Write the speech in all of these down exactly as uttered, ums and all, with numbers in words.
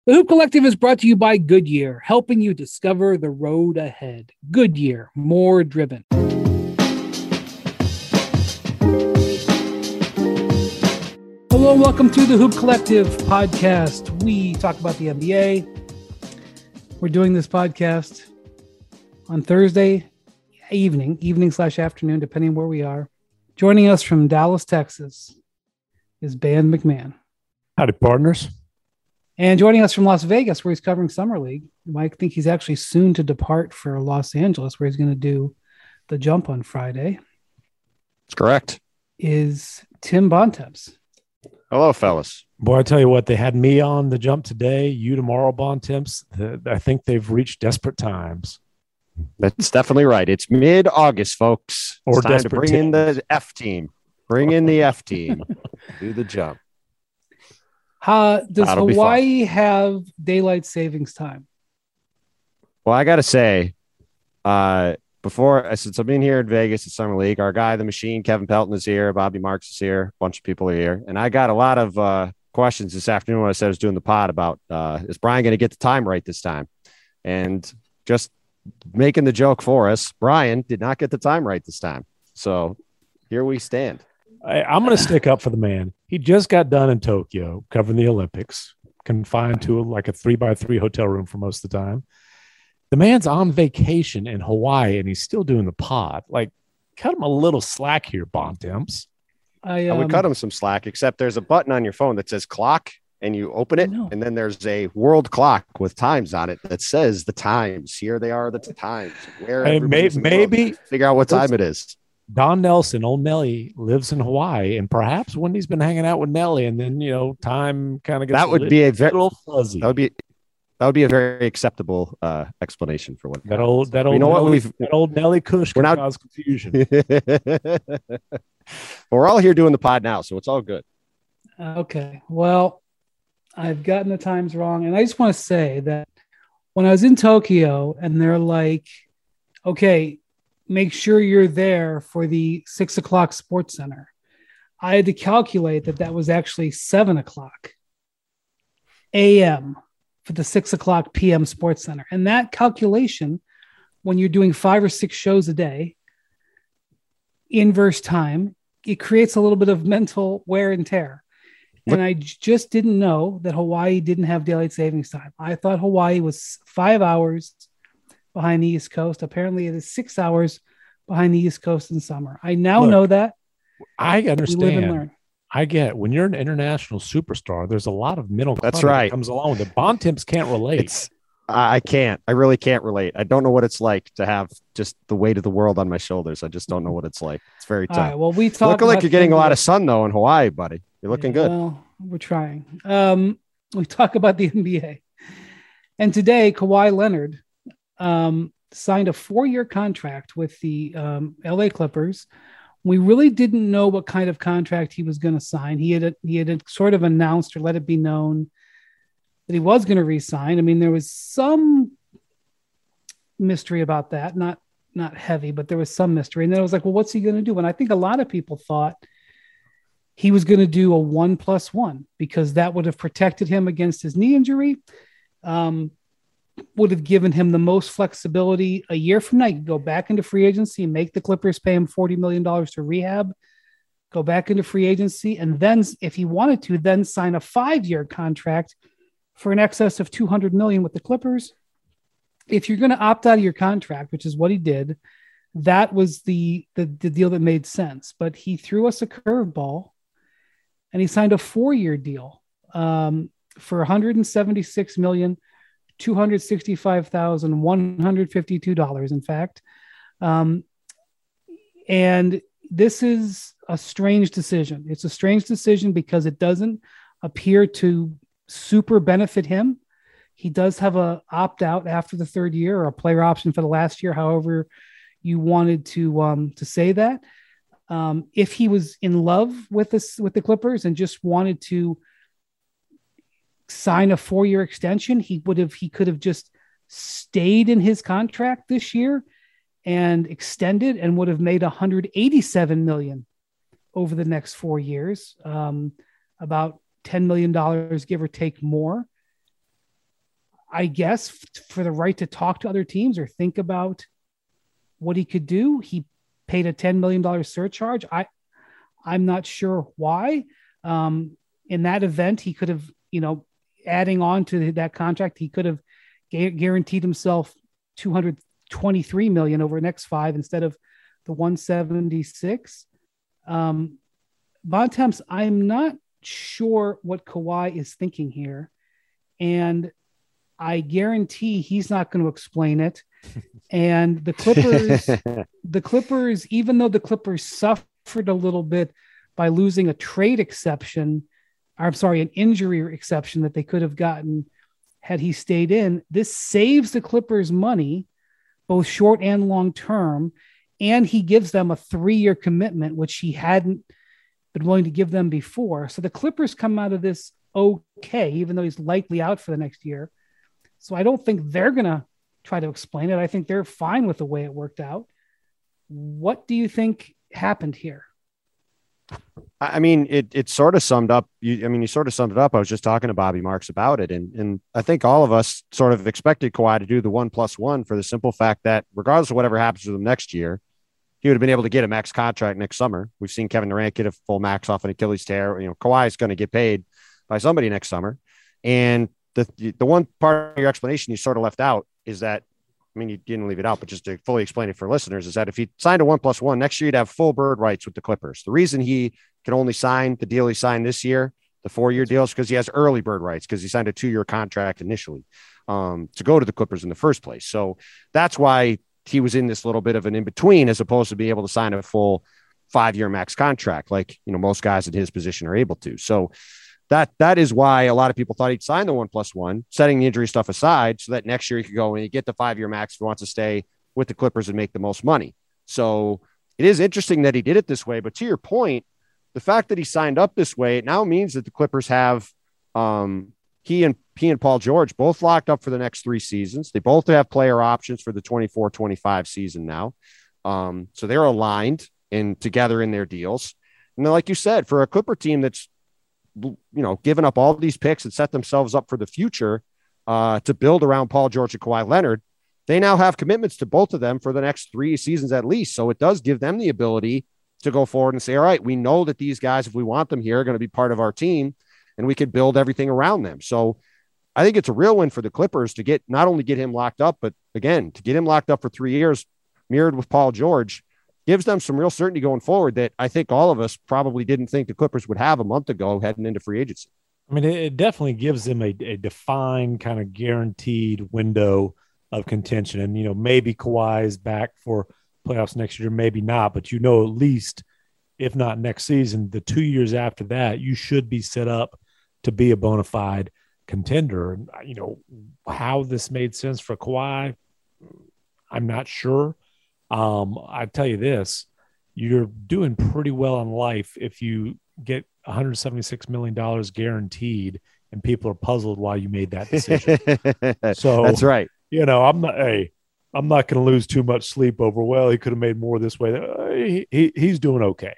The Hoop Collective is brought to you by Goodyear, helping you discover the road ahead. Goodyear, more driven. Hello, and welcome to the Hoop Collective podcast. We talk about the N B A. We're doing this podcast on Thursday evening, evening slash afternoon, depending on where we are. Joining us from Dallas, Texas, is Ben McMahon. Howdy, partners. And joining us from Las Vegas, where he's covering Summer League, I think he's actually soon to depart for Los Angeles, where he's going to do the jump on Friday. That's correct. Is Tim Bontemps. Hello, fellas. Boy, I tell you what, they had me on the jump today. You tomorrow, Bontemps. I think they've reached desperate times. That's definitely right. It's mid-August, folks. Or it's time to desperate bring in times. the F team. Bring in the F team. Do the jump. Uh, does That'll be Hawaii have daylight savings time? Well, I got to say, uh, before, since I've been here in Vegas at Summer League, our guy, the machine, Kevin Pelton, is here. Bobby Marks is here. A bunch of people are here. And I got a lot of uh, questions this afternoon when I said I was doing the pod about, uh, is Brian going to get the time right this time? And just making the joke for us, Brian did not get the time right this time. So here we stand. I, I'm going to stick up for the man. He just got done in Tokyo covering the Olympics, confined to like a three by three hotel room for most of the time. The man's on vacation in Hawaii and he's still doing the pod. Like, cut him a little slack here, Bontemps. I, I um, would cut him some slack, except there's a button on your phone that says clock, and you open it, know. and then there's a world clock with times on it that says the times. Here they are, the times. Where Hey, may- everybody's in the world. maybe- figure out what time it is. Don Nelson, old Nelly, lives in Hawaii, and perhaps Wendy's been hanging out with Nelly, and then, you know, time kind of gets That would a be a very little fuzzy. that would be that would be a very acceptable uh, explanation for what That old, that old, You know what? Nelly, We've- that old Nelly Kush We're can not- cause confusion. But we're all here doing the pod now, so it's all good. Okay. Well, I've gotten the times wrong. And I just want to say that when I was in Tokyo and they're like, okay, make sure you're there for the six o'clock sports center, I had to calculate that that was actually seven o'clock A M for the six o'clock P M sports center. And that calculation, when you're doing five or six shows a day, inverse time, it creates a little bit of mental wear and tear. And I j- just didn't know that Hawaii didn't have daylight savings time. I thought Hawaii was five hours behind the East Coast. Apparently it is six hours behind the East Coast in summer. I now Look, know that. I We live and understand. learn. I get when you're an international superstar, there's a lot of mental That's clutter that right. comes along with it. Bontemps can't relate. It's I I can't. I really can't relate. I don't know what it's like to have just the weight of the world on my shoulders. I just don't know what it's like. It's very All tough. right. Well, we You're talk looking like about you're getting a the lot N B A. of sun though in Hawaii, buddy. You're looking Yeah, good. Well, we're trying. Um, we talk about the N B A. And today, Kawhi Leonard um, signed a four-year contract with the um, L A Clippers. We really didn't know what kind of contract he was going to sign. He had he had sort of announced or let it be known that he was going to re-sign. I mean, there was some mystery about that, not not heavy, but there was some mystery. And then I was like, well, what's he going to do? And I think a lot of people thought he was going to do a one plus one because that would have protected him against his knee injury. Um, would have given him the most flexibility a year from now. You could go back into free agency, make the Clippers pay him forty million dollars to rehab, go back into free agency. And then if he wanted to, then sign a five-year contract for an excess of two hundred million dollars with the Clippers. If you're going to opt out of your contract, which is what he did, that was the, the, the deal that made sense. But he threw us a curveball and he signed a four-year deal um, for one hundred seventy-six million dollars, two hundred sixty-five thousand one hundred fifty-two dollars, in fact. Um, and this is a strange decision. It's a strange decision because it doesn't appear to super benefit him. He does have a opt out after the third year or a player option for the last year, however you wanted to um, to say that. Um, if he was in love with this with the Clippers and just wanted to sign a four-year extension, he would have he could have just stayed in his contract this year and extended and would have made one hundred eighty-seven million dollars over the next four years, um, about ten million dollars, give or take more. I guess for the right to talk to other teams or think about what he could do. He paid a ten million dollars surcharge. I, I'm not sure why. Um, in that event, he could have, you know, adding on to that contract, he could have gu- guaranteed himself two hundred twenty-three million dollars over the next five instead of the one seventy-six. Um, Bontemps, I'm not sure what Kawhi is thinking here. And I guarantee he's not going to explain it. And the Clippers, the Clippers, even though the Clippers suffered a little bit by losing a trade exception, I'm sorry, an injury exception that they could have gotten had he stayed in, this saves the Clippers money, both short and long term. And he gives them a three-year commitment, which he hadn't been willing to give them before. So the Clippers come out of this okay, even though he's likely out for the next year. So I don't think they're going to try to explain it. I think they're fine with the way it worked out. What do you think happened here? I mean, it it sort of summed up. You, I mean, you sort of summed it up. I was just talking to Bobby Marks about it, and and I think all of us sort of expected Kawhi to do the one plus one for the simple fact that regardless of whatever happens to him next year, he would have been able to get a max contract next summer. We've seen Kevin Durant get a full max off an Achilles tear. You know, Kawhi is going to get paid by somebody next summer, and the the one part of your explanation you sort of left out is that. I mean, you didn't leave it out, but just to fully explain it for listeners is that if he signed a one plus one next year, he'd have full bird rights with the Clippers. The reason he can only sign the deal he signed this year, the four-year deal, is because he has early bird rights because he signed a two-year contract initially um, to go to the Clippers in the first place. So that's why he was in this little bit of an in-between as opposed to be able to sign a full five-year max contract like, you know, most guys in his position are able to. So That that is why a lot of people thought he'd sign the one plus one, setting the injury stuff aside, so that next year he could go and he get the five year max if he wants to stay with the Clippers and make the most money. So it is interesting that he did it this way. But to your point, the fact that he signed up this way, it now means that the Clippers have um, he and he and Paul George both locked up for the next three seasons. They both have player options for the twenty-four twenty-five season now. Um, so they're aligned and together in their deals. And then, like you said, for a Clipper team that's you know, given up all these picks and set themselves up for the future uh, to build around Paul George and Kawhi Leonard, they now have commitments to both of them for the next three seasons at least. So it does give them the ability to go forward and say, all right, we know that these guys, if we want them here, are going to be part of our team and we could build everything around them. So I think it's a real win for the Clippers to get, not only get him locked up, but again, to get him locked up for three years, mirrored with Paul George, gives them some real certainty going forward that I think all of us probably didn't think the Clippers would have a month ago heading into free agency. I mean, it, it definitely gives them a, a defined kind of guaranteed window of contention. And, you know, maybe Kawhi is back for playoffs next year, maybe not, but you know, at least if not next season, the two years after that, you should be set up to be a bona fide contender. And, you know, how this made sense for Kawhi, I'm not sure. Um, I tell you this, you're doing pretty well in life if you get one hundred seventy-six million dollars guaranteed and people are puzzled why you made that decision. So that's right. You know, I'm not, hey, I'm not going to lose too much sleep over, well, he could have made more this way. Uh, he, he, he's doing okay.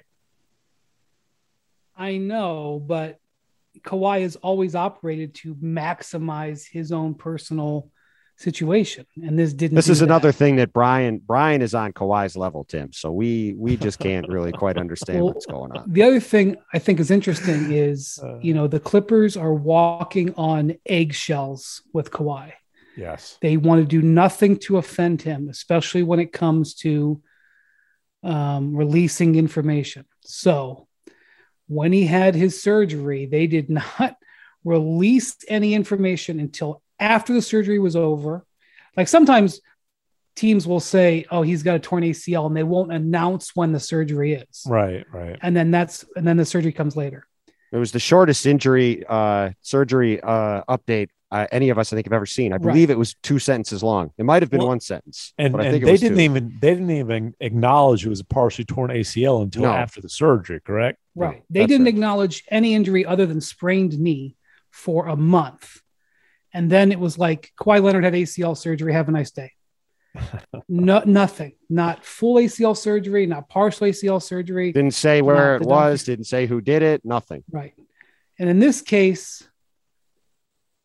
I know, but Kawhi has always operated to maximize his own personal situation, and this didn't. This is that. another thing that Brian Brian is on Kawhi's level, Tim. So we we just can't really quite understand well, what's going on. The other thing I think is interesting is uh, you know the Clippers are walking on eggshells with Kawhi. Yes, they want to do nothing to offend him, especially when it comes to um, releasing information. So when he had his surgery, they did not release any information until after the surgery was over. Like sometimes teams will say, oh, he's got a torn A C L, and they won't announce when the surgery is. Right, right. And then that's, and then the surgery comes later. It was the shortest injury uh, surgery uh, update uh, any of us, I think, have ever seen. I believe right. It was two sentences long. It might've been well, one sentence. And, but I and think it they was didn't two. even, they didn't even acknowledge it was a partially torn A C L until no. after the surgery, correct? Right. No, they didn't right. acknowledge any injury other than sprained knee for a month. And then it was like, Kawhi Leonard had A C L surgery. Have a nice day. No, nothing. Not full A C L surgery, not partial A C L surgery. Didn't say where it was, didn't say who did it, nothing. Right. And in this case,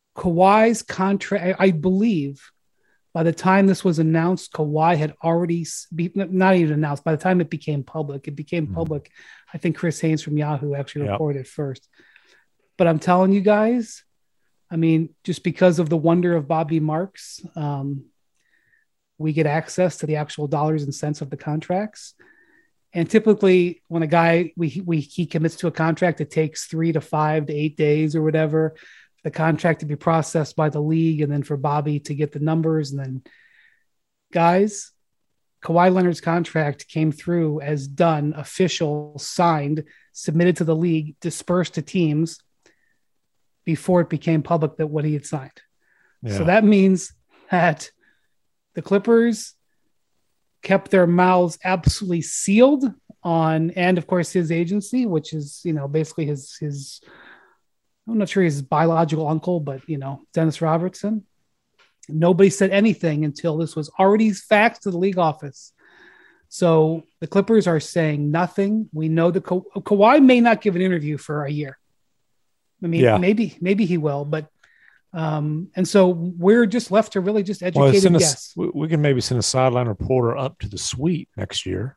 Kawhi's contract, I believe by the time this was announced, Kawhi had already, be, not even announced, by the time it became public, it became mm. public. I think Chris Haynes from Yahoo actually yep. reported first. But I'm telling you guys, I mean, just because of the wonder of Bobby Marks, um, we get access to the actual dollars and cents of the contracts. And typically when a guy, we, we, he commits to a contract, it takes three to five to eight days or whatever, the contract to be processed by the league. And then for Bobby to get the numbers. And then guys, Kawhi Leonard's contract came through as done, official, signed, submitted to the league, dispersed to teams before it became public that what he had signed. Yeah. So that means that the Clippers kept their mouths absolutely sealed on, and of course his agency, which is, you know, basically his, his, I'm not sure his biological uncle, but you know, Dennis Robertson. Nobody said anything until this was already faxed to the league office. So the Clippers are saying nothing. We know the Ka- Kawhi may not give an interview for a year. I mean, yeah. maybe, maybe he will, but, um, and so we're just left to really just educated well, guess. A, we can maybe send a sideline reporter up to the suite next year.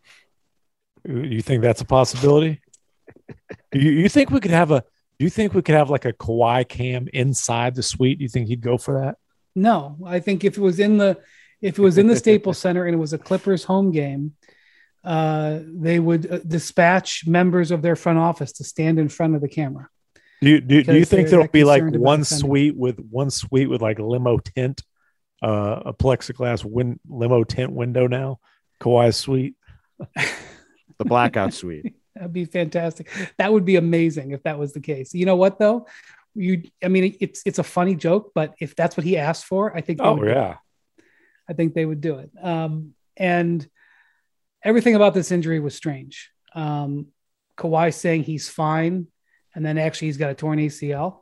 You think that's a possibility? you, you think we could have a, do you think we could have like a Kawhi cam inside the suite? Do you think he'd go for that? No, I think if it was in the, if it was in the Staples Center and it was a Clippers home game, uh, they would uh, dispatch members of their front office to stand in front of the camera. Do you, do, do you think there'll be like one suite with one suite with like limo tint, uh, a plexiglass win, limo tint window now? Kawhi's suite, the blackout suite. That'd be fantastic. That would be amazing if that was the case. You know what though? You, I mean, it's it's a funny joke, but if that's what he asked for, I think. Oh yeah, I think they would do it. Um, and everything about this injury was strange. Um, Kawhi saying he's fine. And then actually he's got a torn A C L.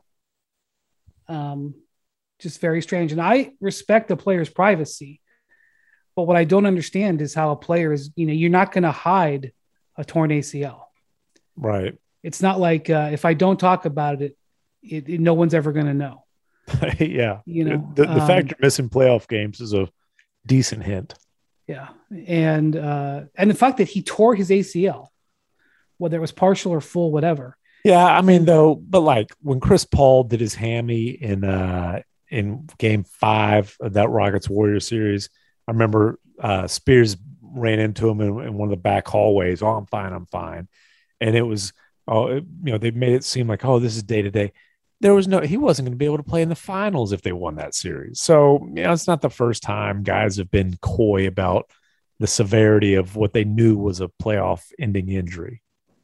Um, just very strange. And I respect the player's privacy. But what I don't understand is how a player is, you know, you're not going to hide a torn A C L. Right. It's not like uh, if I don't talk about it, it, it no one's ever going to know. yeah. You know, the, the um, fact you're missing playoff games is a decent hint. Yeah. And, uh, and the fact that he tore his A C L, whether it was partial or full, whatever. Yeah, I mean, though, but like when Chris Paul did his hammy in uh, in Game Five of that Rockets Warriors series, I remember uh, Spears ran into him in, in one of the back hallways. Oh, I'm fine, I'm fine, and it was, oh, it, you know, they made it seem like, oh, this is day to day. There was no, he wasn't going to be able to play in the finals if they won that series. So, you know, it's not the first time guys have been coy about the severity of what they knew was a playoff-ending injury.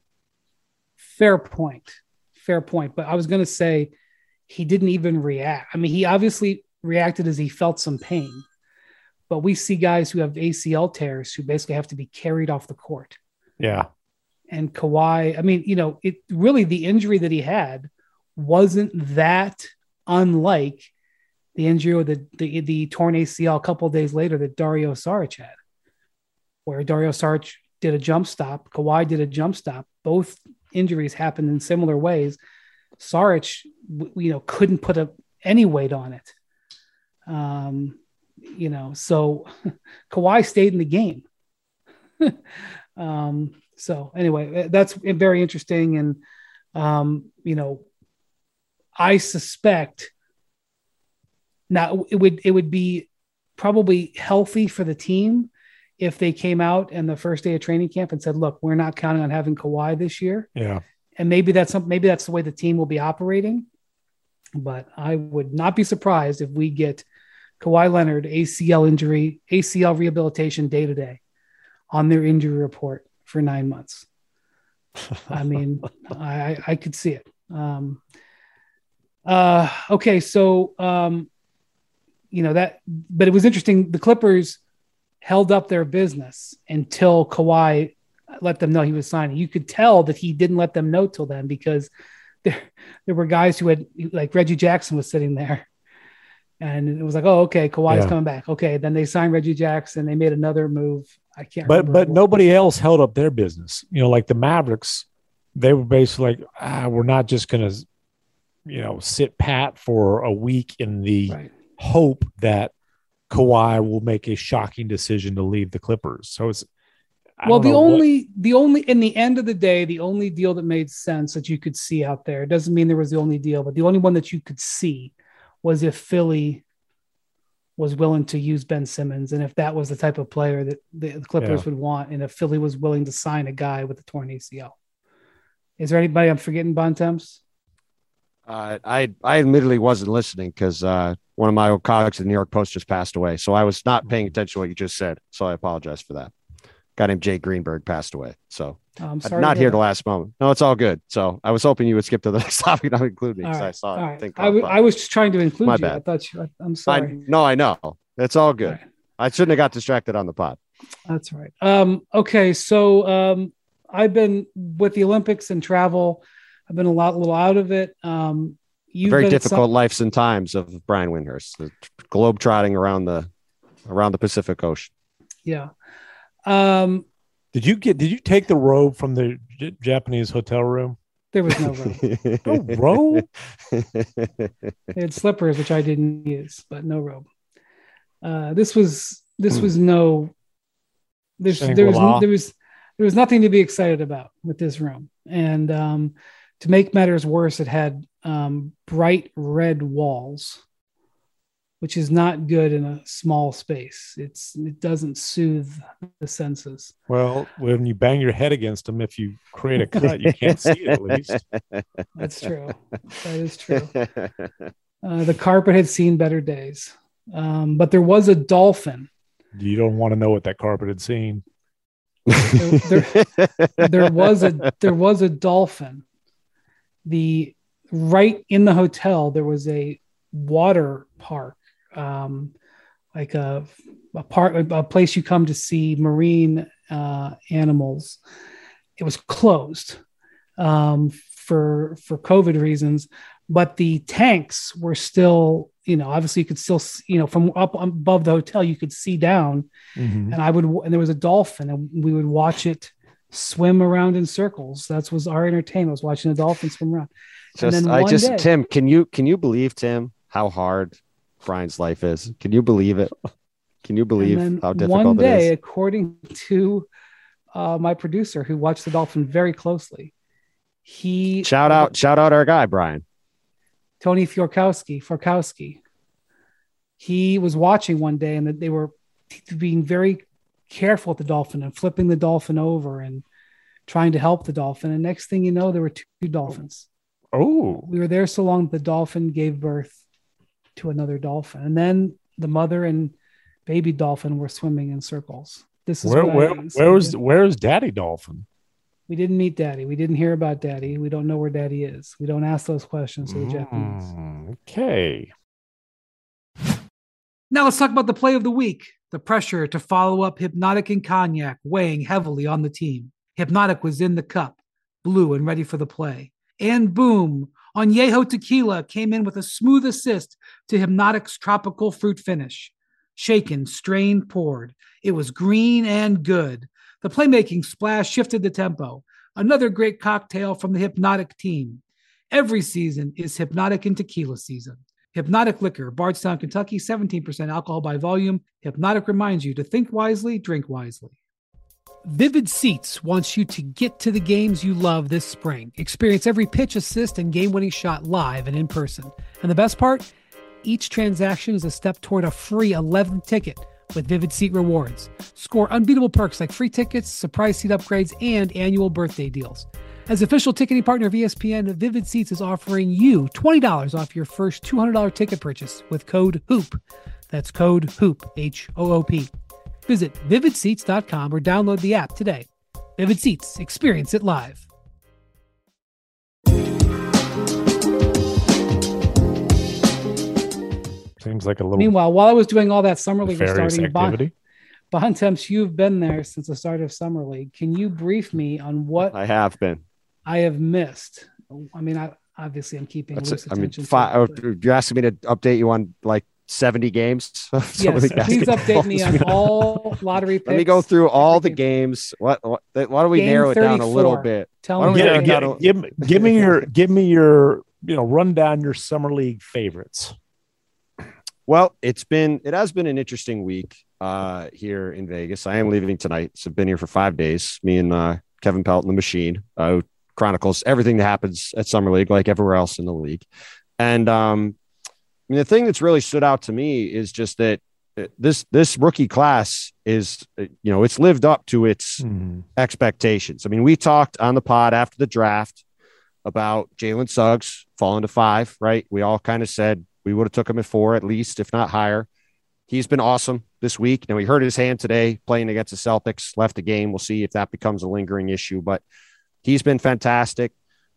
Fair point. Fair point. But I was going to say he didn't even react. I mean, he obviously reacted as he felt some pain, but we see guys who have A C L tears who basically have to be carried off the court. Yeah. And Kawhi, I mean, you know, it really, the injury that he had wasn't that unlike the injury or the, the, the torn A C L a couple of days later that Dario Saric had, where Dario Saric did a jump stop. Kawhi did a jump stop. Both injuries happened in similar ways. Saric, you know, couldn't put a, any weight on it. Um, you know, so Kawhi stayed in the game. um, so anyway, that's very interesting. And, um, you know, I suspect now it would, it would be probably healthy for the team if they came out in the first day of training camp and said, look, we're not counting on having Kawhi this year. Yeah. And maybe that's something, maybe that's the way the team will be operating, but I would not be surprised if we get Kawhi Leonard A C L injury, A C L rehabilitation day to day on their injury report for nine months. I mean, I, I could see it. Um, uh, okay. So, um, you know that, but it was interesting. The Clippers held up their business until Kawhi let them know he was signing. You could tell that he didn't let them know till then, because there, there were guys who had, like Reggie Jackson was sitting there and it was like, oh, okay, Kawhi's yeah. coming back. Okay. Then they signed Reggie Jackson. They made another move. I can't but, but nobody else held up their business. You know, like the Mavericks, they were basically like, ah, we're not just going to you know, sit pat for a week in the Right. hope that Kawhi will make a shocking decision to leave the Clippers. So it's I well, don't the know only, what, the only, in the end of the day, the only deal that made sense that you could see out there, doesn't mean there was the only deal, but the only one that you could see was if Philly was willing to use Ben Simmons. And if that was the type of player that the Clippers Yeah. would want, and if Philly was willing to sign a guy with a torn A C L. Is there anybody I'm forgetting, Bontemps? Uh, I I admittedly wasn't listening because uh, one of my old colleagues at the New York Post just passed away. So I was not paying attention to what you just said. So I apologize for that. Guy named Jay Greenberg passed away. So Oh, I'm I'm sorry. not to here hear the that. last moment. No, it's all good. So I was hoping you would skip to the next topic, not include me, All because I right. saw it. All right. Think I, w- I was just trying to include My you. bad. I thought you, I, I'm I, sorry. no, I know. It's all good. All right. I shouldn't have got distracted on the pod. That's right. Um, okay. So um, I've been with the Olympics and travel. I've been a lot, a little out of it. Um, you've Very been at difficult some- lives and times of Brian Windhurst, the globe trotting around the around the Pacific Ocean. Yeah. Um, did you get did you take the robe from the J- Japanese hotel room? there was no robe. No robe? They had slippers, which I didn't use, but no robe. Uh, this was this was no. There's there was Shangri-La. there was there was nothing to be excited about with this room, and um, to make matters worse, it had um, bright red walls, which is not good in a small space. It's it doesn't soothe the senses. Well, when you bang your head against them, if you create a cut, you can't see it at least. That's true. That is true. Uh, the carpet had seen better days, um, but there was a dolphin. You don't want to know what that carpet had seen. There, there was a there was a dolphin. The right in the hotel there was a water park, um, like a a part a place you come to see marine uh, animals. It was closed um, for for COVID reasons, but the tanks were still, you know, obviously you could still, you know, from up above the hotel you could see down. Mm-hmm. And I would, and there was a dolphin, and we would watch it swim around in circles. That was our entertainment, was watching the dolphin swim around. Just, and then I one just, day, Tim, can you, can you believe, Tim, how hard Brian's life is? Can you believe it? Can you believe and then how difficult one day, it is? according to uh, my producer who watched the dolphin very closely, he Shout out, shout out our guy, Brian. Tony Fiorkowski, Forkowski. He was watching one day, and that they were being very careful with the dolphin and flipping the dolphin over and trying to help the dolphin. And next thing you know, there were two dolphins. Oh, We were there so long, the dolphin gave birth to another dolphin. And then the mother and baby dolphin were swimming in circles. This is where what where I, where was where's Daddy Dolphin? we didn't meet Daddy. We didn't hear about Daddy. We don't know where Daddy is. We don't ask those questions to the Japanese. Mm, okay. Now let's talk about the play of the week. The pressure to follow up Hypnotic and Cognac weighing heavily on the team. Hypnotic was in the cup, blue and ready for the play. And boom, Añejo Tequila came in with a smooth assist to Hypnotic's tropical fruit finish. Shaken, strained, poured. It was green and good. The playmaking splash shifted the tempo. Another great cocktail from the Hypnotic team. Every season is Hypnotic and Tequila season. Hypnotic Liquor, Bardstown, Kentucky, seventeen percent alcohol by volume. Hypnotic reminds you to think wisely, drink wisely. Vivid Seats wants you to get to the games you love this spring. Experience every pitch, assist, and game-winning shot live and in person. And the best part? Each transaction is a step toward a free eleventh ticket with Vivid Seat Rewards. Score unbeatable perks like free tickets, surprise seat upgrades, and annual birthday deals. As official ticketing partner of E S P N, Vivid Seats is offering you twenty dollars off your first two hundred dollars ticket purchase with code HOOP. That's code HOOP, H O O P. Visit vivid seats dot com or download the app today. Vivid Seats, experience it live. Seems like a little Meanwhile, while I was doing all that summer league was nefarious starting, Bon, activity. Bontemps, you've been there since the start of summer league. Can you brief me on what I have been. I have missed? I mean, I obviously I'm keeping That's loose it. I mean, attention. fi- to oh, it, but- you're asking me to update you on like seventy games. of Summer yes, League please basketball. update me on all lottery picks. Let me go through all the everything. games. What, what? Why don't we Game narrow it down a little thirty-four. bit? Tell Why me. don't we Yeah, narrow it gi- down a- give, give me your give me your you know, run down your summer league favorites. Well, it's been it has been an interesting week uh, here in Vegas. I am leaving tonight, so I've been here for five days. Me and uh, Kevin Pelton, the machine, uh, chronicles everything that happens at summer league, like everywhere else in the league. And um, I mean, the thing that's really stood out to me is just that this this rookie class is, you know, it's lived up to its mm. expectations. I mean, we talked on the pod after the draft about Jalen Suggs falling to five, right? We all kind of said we would have took him at four at least, if not higher. He's been awesome this week. Now, he hurt his hand today playing against the Celtics, left the game. We'll see if that becomes a lingering issue, but he's been fantastic.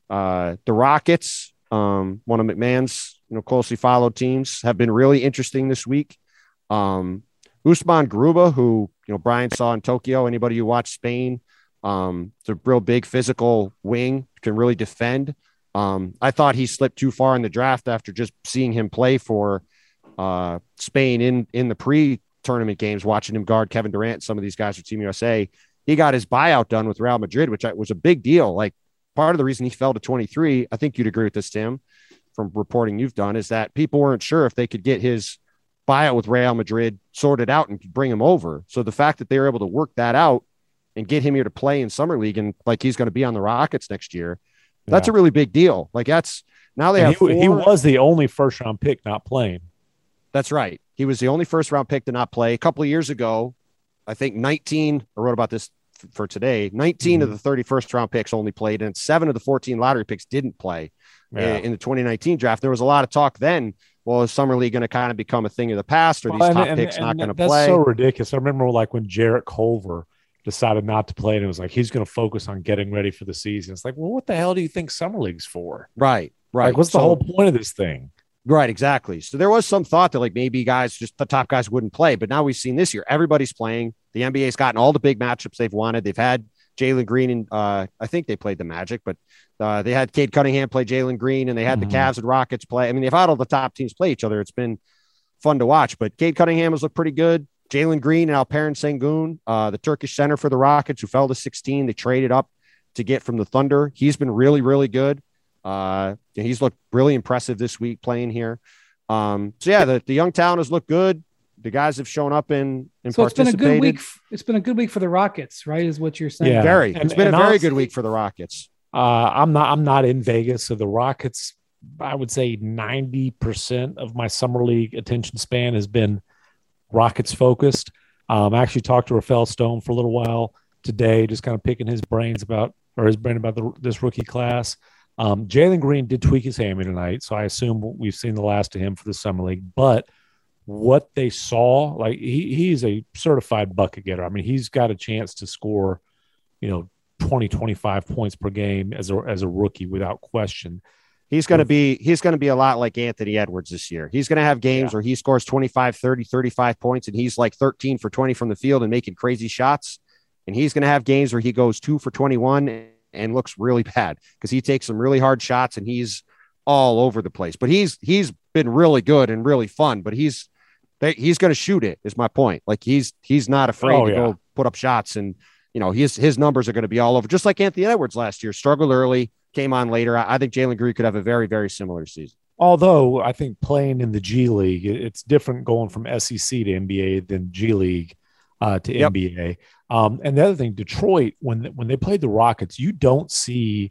Uh, the Rockets, um, one of McMahon's, you know, closely followed teams, have been really interesting this week. Um, Usman Garuba, who, you know, Brian saw in Tokyo, anybody who watched Spain, um, it's a real big physical wing, can really defend. Um, I thought he slipped too far in the draft after just seeing him play for uh, Spain in, in the pre-tournament games, watching him guard Kevin Durant, some of these guys for Team U S A. He got his buyout done with Real Madrid, which was a big deal. Like, part of the reason he fell to twenty-three, I think you'd agree with this, Tim, from reporting you've done, is that people weren't sure if they could get his buyout with Real Madrid sorted out and bring him over. So the fact that they were able to work that out and get him here to play in summer league, and like he's going to be on the Rockets next year, that's yeah. a really big deal. Like, that's now they and have. He, four, he was the only first round pick not playing. That's right. He was the only first round pick to not play. A couple of years ago, I think nineteen. I wrote about this f- for today. nineteen mm-hmm. of the thirty-first round picks only played, and seven of the fourteen lottery picks didn't play yeah. in, in the twenty nineteen draft. There was a lot of talk then. Well, is summer league going to kind of become a thing of the past, or these well, and, top and, picks and, not going to play? That's so ridiculous. I remember like when Jarrett Culver decided not to play, and it was like he's going to focus on getting ready for the season. It's like, well, what the hell do you think summer league's for? Right, right. Like, what's so, the whole point of this thing? Right, exactly. So there was some thought that like maybe guys, just the top guys, wouldn't play, but now we've seen this year everybody's playing. The N B A's gotten all the big matchups they've wanted. They've had Jalen Green and uh, I think they played the Magic, but uh, they had Cade Cunningham play Jalen Green, and they had mm-hmm. the Cavs and Rockets play. I mean, they've had all the top teams play each other. It's been fun to watch. But Cade Cunningham has looked pretty good. Jalen Green and Alperen Sengun, uh, the Turkish center for the Rockets, who fell to sixteen, they traded up to get from the Thunder. He's been really, really good. Uh, he's looked really impressive this week playing here. Um, so yeah, the, the young talent has looked good. The guys have shown up in and so it's been a good week. F- it's been a good week for the Rockets, right? Is what you're saying? Yeah. Very. And, it's been a very honestly, good week for the Rockets. Uh, I'm not. I'm not in Vegas, so the Rockets, I would say ninety percent of my summer league attention span has been Rockets focused. Um, I actually talked to Rafael Stone for a little while today, just kind of picking his brains about, or his brain about the, this rookie class. Um, Jalen Green did tweak his hammy tonight, so I assume we've seen the last of him for the summer league. But what they saw, like he he's a certified bucket getter. I mean, he's got a chance to score, you know, twenty, twenty-five points per game as a as a rookie without question. He's going to be he's going to be a lot like Anthony Edwards this year. He's going to have games yeah. where he scores twenty-five, thirty, thirty-five points, and he's like thirteen for twenty from the field and making crazy shots. And he's going to have games where he goes two for twenty-one and looks really bad because he takes some really hard shots and he's all over the place. But he's he's been really good and really fun. But he's he's going to shoot it, is my point. Like he's he's not afraid oh, to yeah. go put up shots, and you know his his numbers are going to be all over, just like Anthony Edwards last year. Struggled early, came on later. I, I think Jalen Green could have a very very similar season. Although I think playing in the G League, it's different going from S E C to N B A than G League uh, to yep. N B A. Um, and the other thing, Detroit, when when they played the Rockets, you don't see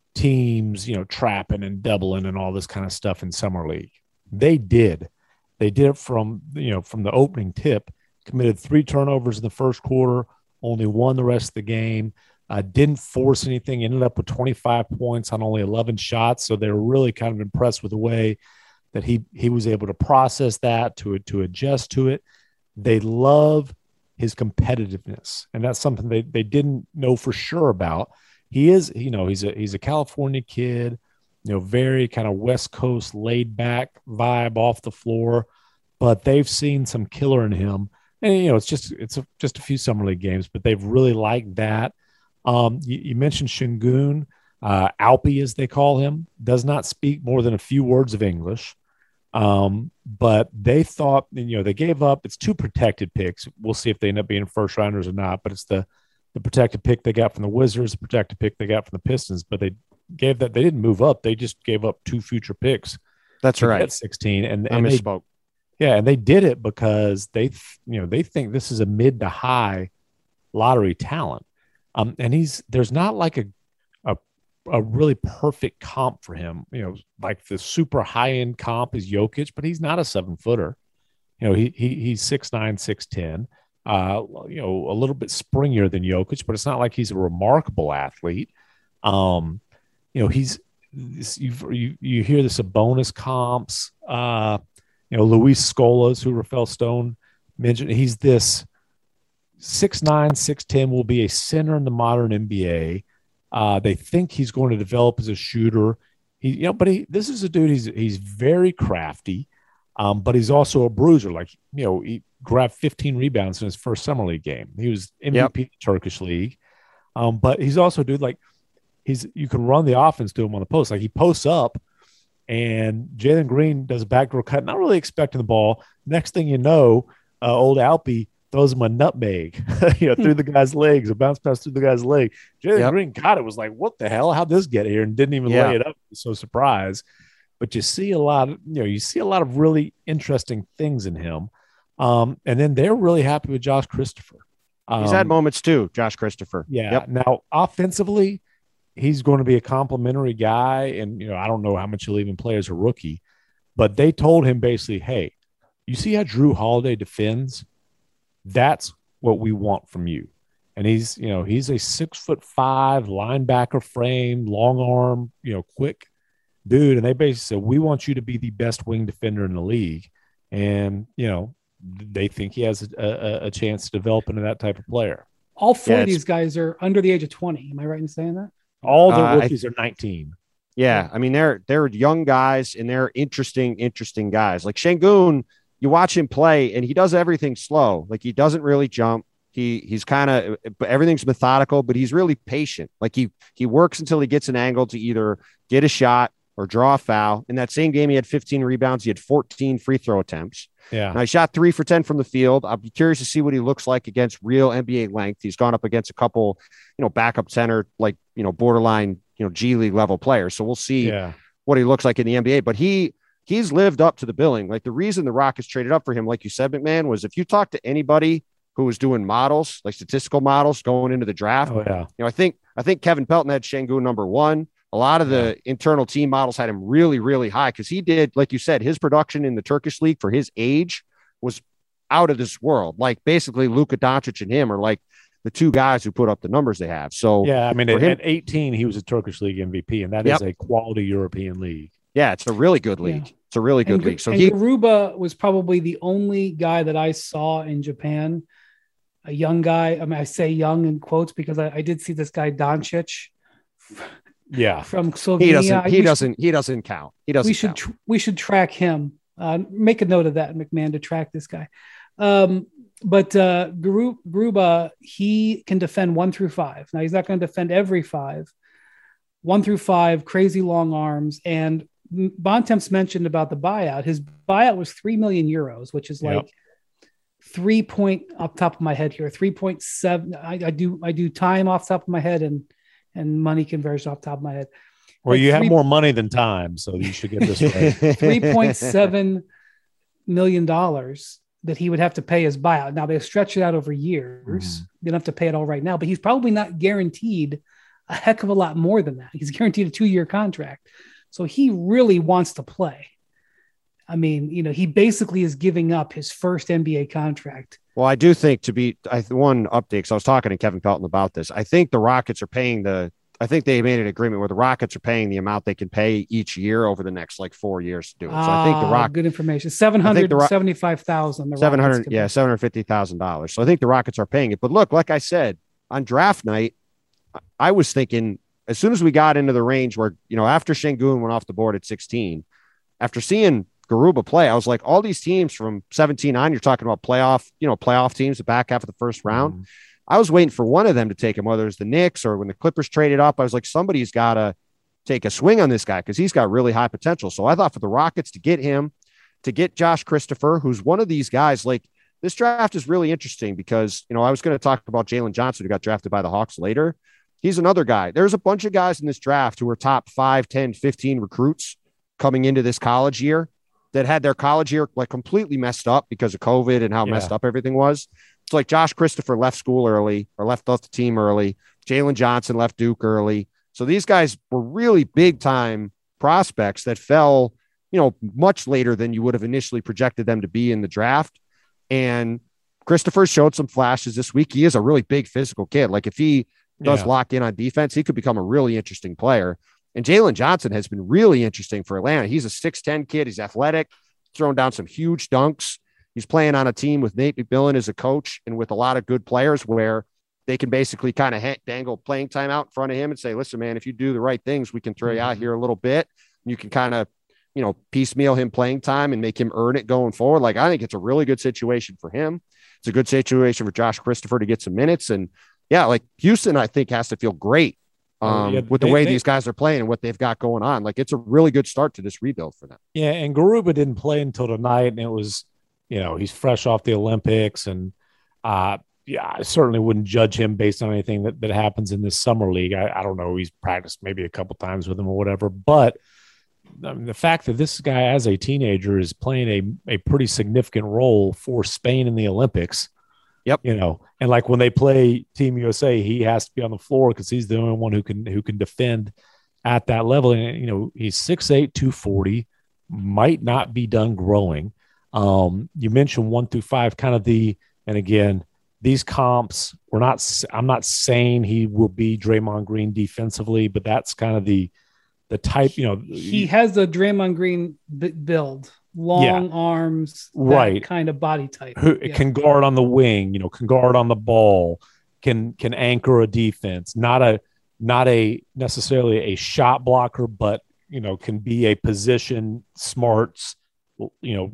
teams, you know, trapping and doubling and all this kind of stuff in summer league. They did. They did it from, you know, from the opening tip, committed three turnovers in the first quarter, only won the rest of the game, uh, didn't force anything, ended up with twenty-five points on only eleven shots. So they were really kind of impressed with the way that he he was able to process that, to, to adjust to it. They love his competitiveness, and that's something they, they didn't know for sure about. He is, you know, he's a he's a California kid, you know, very kind of West Coast laid back vibe off the floor, but they've seen some killer in him. And, you know, it's just it's a, just a few summer league games, but they've really liked that. Um, you, you mentioned Sengun, uh, Alpi, as they call him, does not speak more than a few words of English. Um, but they thought, you know, they gave up. It's two protected picks. We'll see if they end up being first rounders or not, but it's the, the protected pick they got from the Wizards, the protected pick they got from the Pistons, but they gave that. They didn't move up. They just gave up two future picks. That's right. At sixteen, and, I and they, misspoke. yeah, and they did it because they, you know, they think this is a mid to high lottery talent. Um, and he's there's not like a a a really perfect comp for him. You know, like the super high end comp is Jokic, but he's not a seven footer. You know, he he he's six nine, six ten. Uh, you know, a little bit springier than Jokic, but it's not like he's a remarkable athlete. Um, you know, he's you you you hear the Sabonis comps. Uh, you know, Luis Scolas, who Rafael Stone mentioned, he's this six nine, six ten, will be a center in the modern N B A. Uh, they think he's going to develop as a shooter. He, you know, but he this is a dude. He's he's very crafty, um, but he's also a bruiser. Like, you know, he grabbed fifteen rebounds in his first summer league game. He was M V P yep. Turkish league, um, but he's also a dude like he's you can run the offense to him on the post. Like he posts up, and Jalen Green does a backdoor cut, not really expecting the ball. Next thing you know, uh, old Alpy throws him a nutmeg, you know, through the guy's legs, a bounce pass through the guy's leg. Jalen yep. Green got it, was like, what the hell? How'd this get here? And didn't even yeah. lay it up. So surprised. But you see a lot of, you know, you see a lot of really interesting things in him. Um, and then they're really happy with Josh Christopher. Um, he's had moments too, Josh Christopher. Yeah. Yep. Now, offensively, he's going to be a complimentary guy. And, you know, I don't know how much he'll even play as a rookie, but they told him basically, hey, you see how Drew Holiday defends? That's what we want from you. And he's, you know, he's a six foot five linebacker frame, long arm, you know, quick dude. And they basically said, we want you to be the best wing defender in the league. And, you know, they think he has a, a, a chance to develop into that type of player. All four yeah, of these guys are under the age of twenty. Am I right in saying that? All the uh, rookies I, are nineteen. Yeah. I mean, they're, they're young guys and they're interesting, interesting guys. Like Şengün, you watch him play and he does everything slow. Like he doesn't really jump. He he's kind of everything's methodical, but he's really patient. Like he he works until he gets an angle to either get a shot or draw a foul. In that same game, he had fifteen rebounds. He had fourteen free throw attempts. Yeah. And I shot three for ten from the field. I'll be curious to see what he looks like against real N B A length. He's gone up against a couple, you know, backup center, like, you know, borderline, you know, G League level players. So we'll see yeah. what he looks like in the N B A. But he he's lived up to the billing. Like the reason the Rockets traded up for him, like you said, McMahon, was if you talk to anybody who was doing models, like statistical models going into the draft, oh, yeah. you know, I think, I think Kevin Pelton had Şengün number one. A lot of the yeah. internal team models had him really, really high. Cause he did, like you said, his production in the Turkish league for his age was out of this world. Like basically Luka Doncic and him are like the two guys who put up the numbers they have. So yeah, I mean, at, him, at eighteen, he was a Turkish league M V P, and that yep. is a quality European league. Yeah, it's a really good league. Yeah. It's a really good and, league. So and he Garuba was probably the only guy that I saw in Japan, a young guy. I mean, I say young in quotes because I, I did see this guy Doncic. Yeah, from Slovenia. He doesn't. He we doesn't. Should, he doesn't count. He doesn't. We should. Count. Tr- we should track him. Uh, make a note of that, McMahon, to track this guy. Um, but uh, Garu- Garuba, he can defend one through five. Now he's not going to defend every five. One through five, crazy long arms, and Bontemps mentioned about the buyout. His buyout was three million euros, which is like yep. three point off the top of my head here, three point seven. I, I do I do time off the top of my head and and money conversion off the top of my head. Well, like you three, have more money than time, so you should get this right. three point seven million dollars that he would have to pay his buyout. Now they stretch it out over years. Mm. You don't have to pay it all right now, but he's probably not guaranteed a heck of a lot more than that. He's guaranteed a two-year contract. So he really wants to play. I mean, you know, he basically is giving up his first N B A contract. Well, I do think to be I, one update, because I was talking to Kevin Pelton about this. I think the Rockets are paying the, I think they made an agreement where the Rockets are paying the amount they can pay each year over the next like four years to do it. So ah, I think the Rockets, good information, seven hundred seventy-five thousand dollars. seven hundred, yeah, seven hundred fifty thousand dollars. So I think the Rockets are paying it. But look, like I said, on draft night, I was thinking as soon as we got into the range where, you know, after Şengün went off the board at sixteen, after seeing Garuba play, I was like, all these teams from seventeen on, you're talking about playoff, you know, playoff teams, the back half of the first round. Mm-hmm. I was waiting for one of them to take him, whether it's the Knicks or when the Clippers traded up. I was like, somebody's got to take a swing on this guy because he's got really high potential. So I thought for the Rockets to get him, to get Josh Christopher, who's one of these guys, like this draft is really interesting because, you know, I was going to talk about Jalen Johnson, who got drafted by the Hawks later, he's another guy. There's a bunch of guys in this draft who are top five, ten, fifteen recruits coming into this college year that had their college year like completely messed up because of COVID and how yeah. messed up everything was. It's like Josh Christopher left school early or left off the team early. Jalen Johnson left Duke early. So these guys were really big time prospects that fell, you know, much later than you would have initially projected them to be in the draft. And Christopher showed some flashes this week. He is a really big physical kid. Like if he does yeah. lock in on defense, he could become a really interesting player. And Jalen Johnson has been really interesting for Atlanta. He's a six ten kid. He's athletic, throwing down some huge dunks. He's playing on a team with Nate McMillan as a coach and with a lot of good players where they can basically kind of dangle playing time out in front of him and say, listen, man, if you do the right things, we can throw you out here a little bit. You can kind of, you know, piecemeal him playing time and make him earn it going forward. Like, I think it's a really good situation for him. It's a good situation for Josh Christopher to get some minutes. And yeah, like Houston, I think has to feel great um, yeah, with the they, way they, these guys are playing and what they've got going on. Like, it's a really good start to this rebuild for them. Yeah. And Garuba didn't play until tonight, and it was, you know, he's fresh off the Olympics, and uh, yeah, I certainly wouldn't judge him based on anything that, that happens in this summer league. I, I don't know. He's practiced maybe a couple times with him or whatever, but I mean, the fact that this guy as a teenager is playing a, a pretty significant role for Spain in the Olympics. Yep. You know, and like when they play Team U S A, he has to be on the floor because he's the only one who can, who can defend at that level. And, you know, he's six eight, two forty, might not be done growing. Um, you mentioned one through five, kind of the, and again, these comps, we're not, I'm not saying he will be Draymond Green defensively, but that's kind of the, the type, you know, he has a Draymond Green b- build, long yeah. arms, right? Kind of body type. Who yeah. can guard on the wing, you know, can guard on the ball, can can anchor a defense. Not a not a necessarily a shot blocker, but you know, can be a position smarts, you know,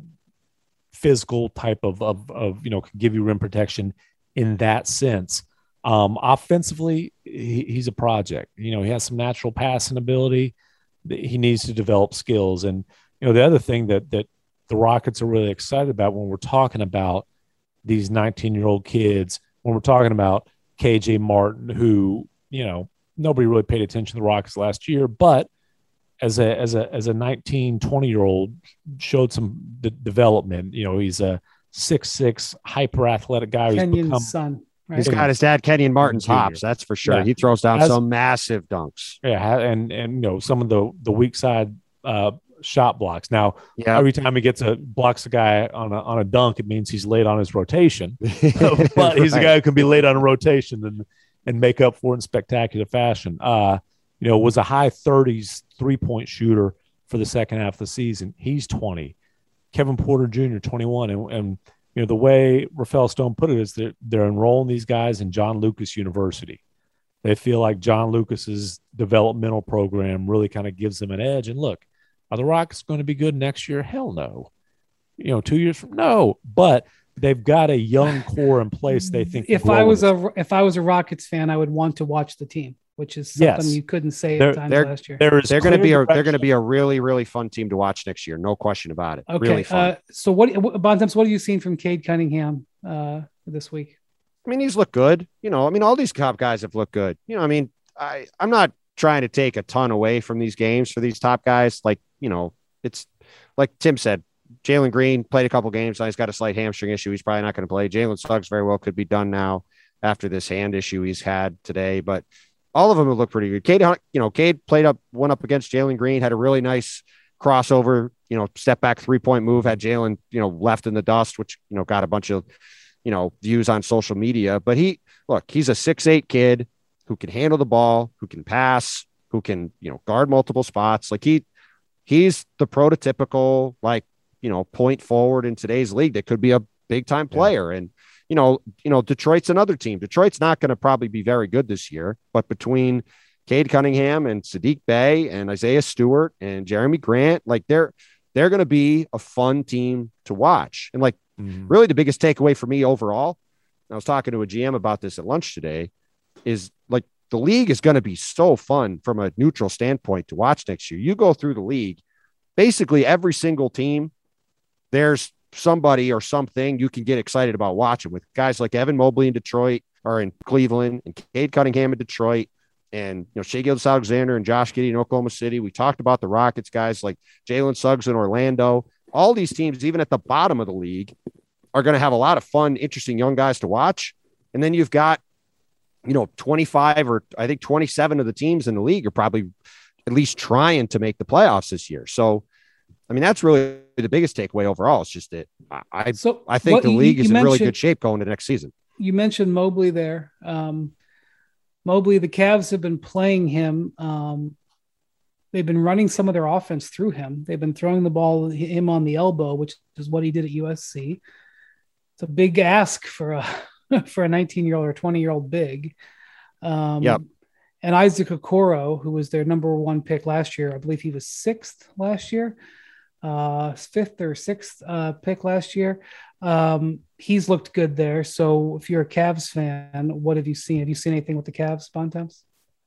physical type of of of you know, can give you rim protection in that sense. Um, offensively, he, he's a project. You know, he has some natural passing ability. He needs to develop skills. And, you know, the other thing that that the Rockets are really excited about when we're talking about these nineteen-year-old kids, when we're talking about K J Martin, who, you know, nobody really paid attention to the Rockets last year, but as a as a as a nineteen, twenty-year-old showed some de- development. You know, he's a six six hyper-athletic guy who's Kenyon's become – son. Right. He's got his dad, Kenyon Martin's hops. That's for sure. Yeah. He throws down As, some massive dunks. Yeah, and and you know, some of the the weak side uh, shot blocks. Now, yeah. every time he gets a blocks a guy on a on a dunk, it means he's late on his rotation. But he's right. a guy who can be late on a rotation and and make up for it in spectacular fashion. Uh, you know, was a high thirties three point shooter for the second half of the season. He's twenty. Kevin Porter Junior twenty-one, and and. You know, the way Rafael Stone put it is that they're enrolling these guys in John Lucas University. They feel like John Lucas's developmental program really kind of gives them an edge. And look, are the Rockets going to be good next year? Hell no. You know, two years from no. But they've got a young core in place. They think. If I was a if I was a Rockets fan, I would want to watch the team, which is something yes. you couldn't say at times they're, last year. There is they're going to be a they're going to be a really really fun team to watch next year. No question about it. Okay. Really fun. Uh, so what Bontemps, what have you seen from Cade Cunningham uh, this week? I mean, he's looked good. You know, I mean, all these top guys have looked good. You know, I mean, I I'm not trying to take a ton away from these games for these top guys. Like, you know, it's like Tim said, Jalen Green played a couple games. Now he's got a slight hamstring issue. He's probably not going to play. Jalen Suggs very well could be done now after this hand issue he's had today. But all of them have looked pretty good. Cade, you know, Cade played up one up against Jalen Green, had a really nice crossover, you know, step back three point move, had Jalen, you know, left in the dust, which, you know, got a bunch of, you know, views on social media. But he, look, he's a six eight kid who can handle the ball, who can pass, who can, you know, guard multiple spots. Like he, he's the prototypical, like, you know, point forward in today's league that could be a big time player. Yeah. And, you know, you know, Detroit's another team. Detroit's not going to probably be very good this year, but between Cade Cunningham and Sadiq Bey and Isaiah Stewart and Jeremy Grant, like they're, they're going to be a fun team to watch. And like, mm-hmm. really the biggest takeaway for me overall, I was talking to a G M about this at lunch today, is like the league is going to be so fun from a neutral standpoint to watch next year. You go through the league, basically every single team, there's somebody or something you can get excited about watching, with guys like Evan Mobley in Detroit or in Cleveland and Cade Cunningham in Detroit, and, you know, Shai Gilgeous-Alexander and Josh Giddey in Oklahoma City. We talked about the Rockets guys like Jalen Suggs in Orlando. All these teams, even at the bottom of the league, are going to have a lot of fun, interesting young guys to watch. And then you've got, you know, twenty-five or I think twenty-seven of the teams in the league are probably at least trying to make the playoffs this year. So, I mean, that's really the biggest takeaway overall. It's just that I, so I think the you, league you is in really good shape going to next season. You mentioned Mobley there. Um, Mobley, the Cavs have been playing him. Um, they've been running some of their offense through him. They've been throwing the ball him on the elbow, which is what he did at U S C. It's a big ask for a for a nineteen-year-old or twenty-year-old big. Um, yep. And Isaac Okoro, who was their number one pick last year, I believe he was sixth last year, uh, fifth or sixth uh, pick last year. Um, he's looked good there. So if you're a Cavs fan, what have you seen? Have you seen anything with the Cavs, Bontemps?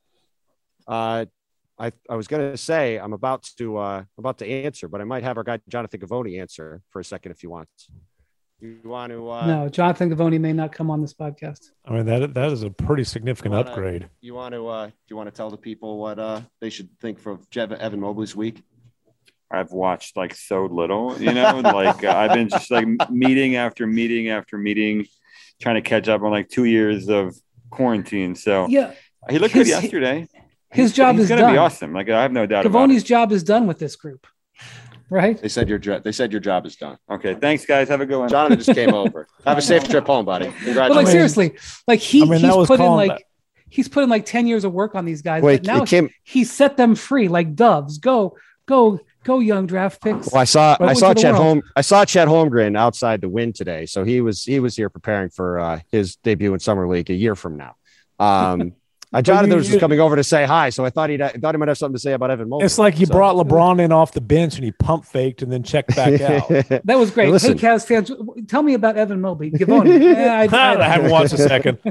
Uh, I, I was going to say, I'm about to, uh, about to answer, but I might have our guy, Jonathan Gavoni, answer for a second if you want. You want to? Uh, no, Jonathan Gavoni may not come on this podcast. I mean, that that is a pretty significant you wanna, upgrade. You want to? Uh, do you want to tell the people what uh, they should think for Jev- Evan Mobley's week? I've watched like so little, you know, like uh, I've been just like meeting after meeting after meeting, trying to catch up on like two years of quarantine. So yeah, he looked his, good yesterday. His he's, job he's is gonna done. be awesome. Like I have no doubt Gavoni's about it. job is done with this group, right? They said your they said your job is done. Okay, thanks guys. Have a good one. Jonathan just came over. Have a safe trip home, buddy. Congratulations. But like seriously, like he, I mean, he's put in like that. he's put in like ten years of work on these guys. Wait, but now came- he set them free like doves. Go, go, go, young draft picks. Well, I saw Welcome I saw to the Chet world. Home I saw Chet Holmgren outside the win today, so he was he was here preparing for uh, his debut in summer league a year from now. Um, I Jonathan you- was just coming over to say hi, so I thought he'd I thought he might have something to say about Evan Mobley. It's like you so. brought LeBron in off the bench and he pump faked and then checked back out. That was great. Hey, listen. Hey, Cavs fans, tell me about Evan Mobley. Gavoni. Yeah, I, I haven't watched a second.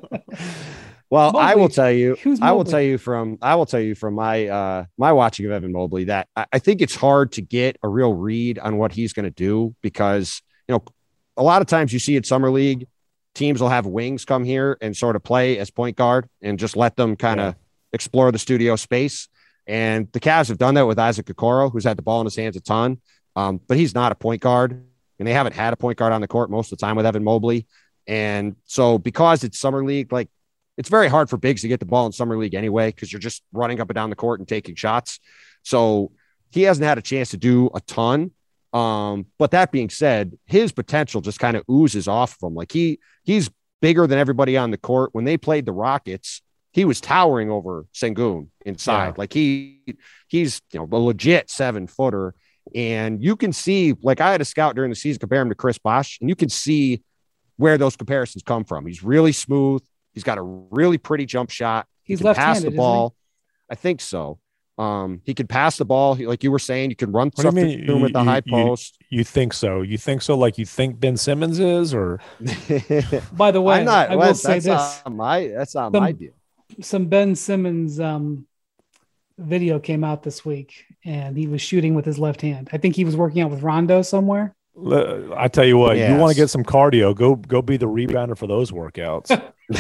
Well, Mobley, I will tell you, who's I will Mobley? tell you from, I will tell you from my, uh, my watching of Evan Mobley that I, I think it's hard to get a real read on what he's going to do because, you know, a lot of times you see at summer league, teams will have wings come here and sort of play as point guard and just let them kind of yeah. explore the studio space. And the Cavs have done that with Isaac Okoro, who's had the ball in his hands a ton. Um, but he's not a point guard and they haven't had a point guard on the court most of the time with Evan Mobley. And so because it's summer league, like, it's very hard for bigs to get the ball in summer league anyway, because you're just running up and down the court and taking shots. So he hasn't had a chance to do a ton. Um, but that being said, his potential just kind of oozes off of him. Like he he's bigger than everybody on the court. When they played the Rockets, he was towering over Sengun inside. Yeah. Like he he's you know a legit seven footer. And you can see, like I had a scout during the season compare him to Chris Bosh, and you can see where those comparisons come from. He's really smooth. He's got a really pretty jump shot. He's he can pass left-handed, the ball. I think so. Um, he can pass the ball. He, like you were saying, you can run What do you stuff mean? through him at the You- high you- post. You think so? You think so? Like you think Ben Simmons is, or By the way, I'm not. I well, will say that's this: not my. That's not Some- my deal. some Ben Simmons um, video came out this week, and he was shooting with his left hand. I think he was working out with Rondo somewhere. Le- I tell you what, you Yes. want to get some cardio? Go go be the rebounder for those workouts.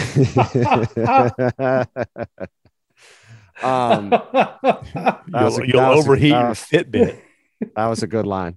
um, that was you'll a- you'll that was a- overheat that your was- Fitbit. that was a good line.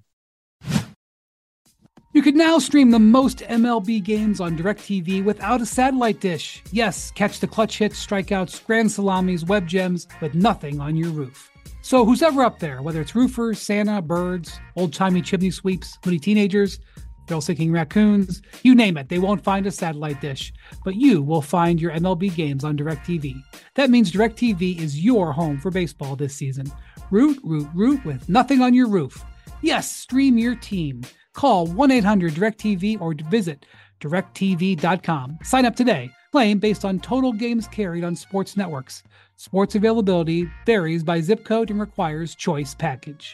You can now stream the most M L B games on DirecTV without a satellite dish. Yes, catch the clutch hits, strikeouts, grand salamis, web gems, with nothing on your roof. So who's ever up there, whether it's roofers, Santa, birds, old-timey chimney sweeps, moody teenagers, thrill-seeking raccoons, you name it, they won't find a satellite dish. But you will find your M L B games on DirecTV. That means DirecTV is your home for baseball this season. Root, root, root with nothing on your roof. Yes, stream your team. Call one eight hundred direct T V or visit direct T V dot com. Sign up today. Claim based on total games carried on sports networks. Sports availability varies by zip code and requires choice package.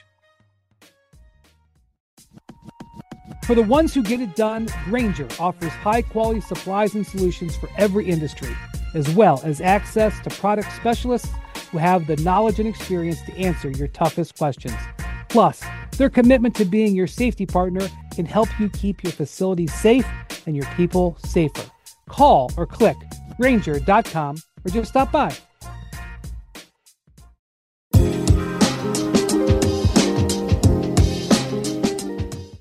For the ones who get it done, Grainger offers high-quality supplies and solutions for every industry, as well as access to product specialists who have the knowledge and experience to answer your toughest questions. Plus, their commitment to being your safety partner can help you keep your facilities safe and your people safer. Call or click Grainger dot com or just stop by.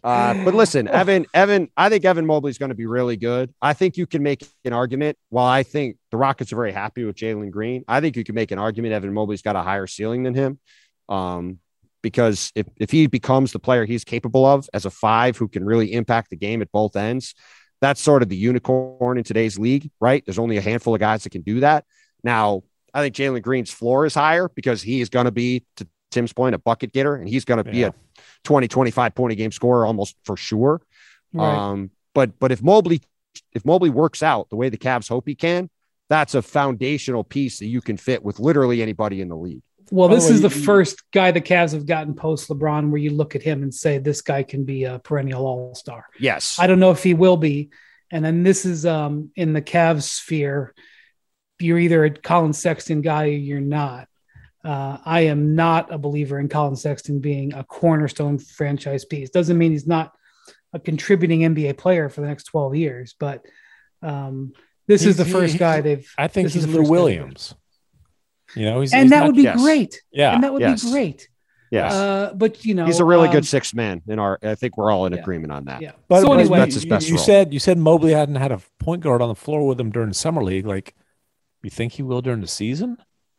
Uh, but listen, Evan, Evan, I think Evan Mobley is going to be really good. I think you can make an argument. While I think the Rockets are very happy with Jalen Green, I think you can make an argument Evan Mobley's got a higher ceiling than him. Um, because if, if he becomes the player he's capable of as a five who can really impact the game at both ends, that's sort of the unicorn in today's league, right? There's only a handful of guys that can do that. Now, I think Jalen Green's floor is higher because he is going to be, to Tim's point, a bucket getter, and he's going to be yeah. a twenty, twenty-five point a game scorer almost for sure. Right. Um, but, but if Mobley, if Mobley works out the way the Cavs hope he can, that's a foundational piece that you can fit with literally anybody in the league. Well, By this the way, is the you- first guy the Cavs have gotten post LeBron where you look at him and say, this guy can be a perennial all-star. Yes. I don't know if he will be. And then this is um, in the Cavs sphere. You're either a Colin Sexton guy or you're not. Uh, I am not a believer in Colin Sexton being a cornerstone franchise piece. Doesn't mean he's not a contributing N B A player for the next twelve years, but um, this He's- is the first he- guy they've. I think this he's is the Lou first guy they've- Williams. You know, he's And he's that not- would be yes. great. yeah. And that would Yes. be great. Yes. Uh, but, you know, he's a really um, good six man in our, I think we're all in yeah. agreement on that. Yeah. But, so but anyway, that's his you, best you role. said you said Mobley hadn't had a point guard on the floor with him during summer league. Like, you think he will during the season?